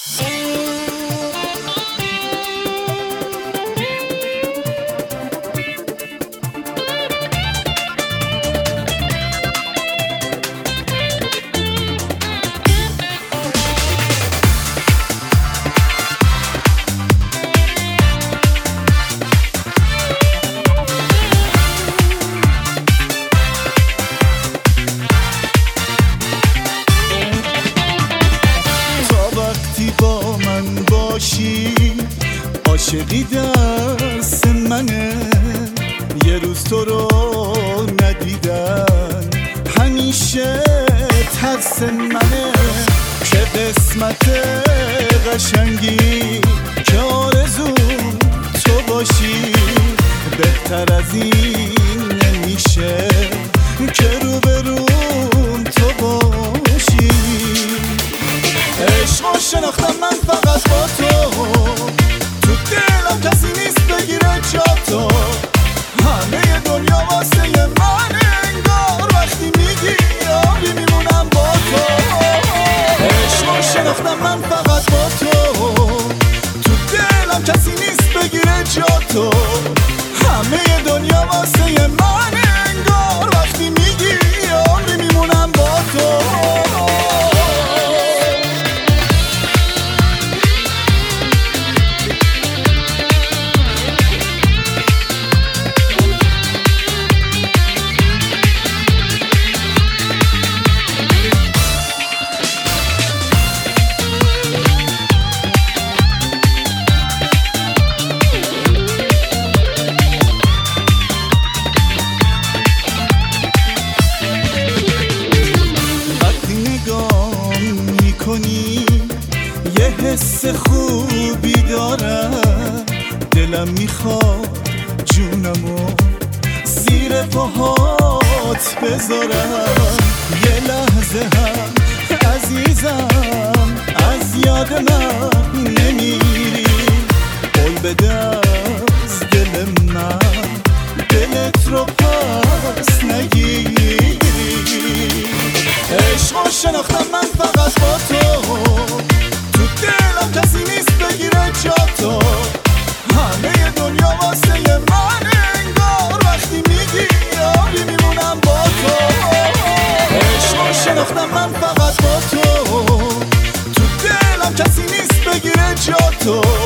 عاشقی دست منه، یه روز تو رو ندیدن همیشه ترس منه. چه قسمت قشنگی که آرزوم تو باشی، بهتر از این نمیشه که روبروم تو باشی. عشقو شناختم من فقط با تو، تو دلم کسی نیست بگیره جا تو. همه دنیا واسه من انگار، وقتی میگی یاری میمونم با تو. عشقو شناختم من فقط با تو، تو دلم کسی نیست بگیره جا تو. همه دنیا واسه من انگار، وقتی میگی یاری میمونم با تو. یه حس خوبی دارم، دلم میخواد جونمو زیر پاهات بذارم. یه لحظه هم عزیزم از یاد من نمیری، قول بده از دل من دلت رو پس نگیری. عشقو شناختم من فقط با تو، تو دلم کسی نیست بگیره جا تو. همه دنیا واسه من انگار، وقتی میگی یاری میمونم با تو. عشقو شناختم من فقط با تو، تو دلم کسی نیست بگیره جا تو.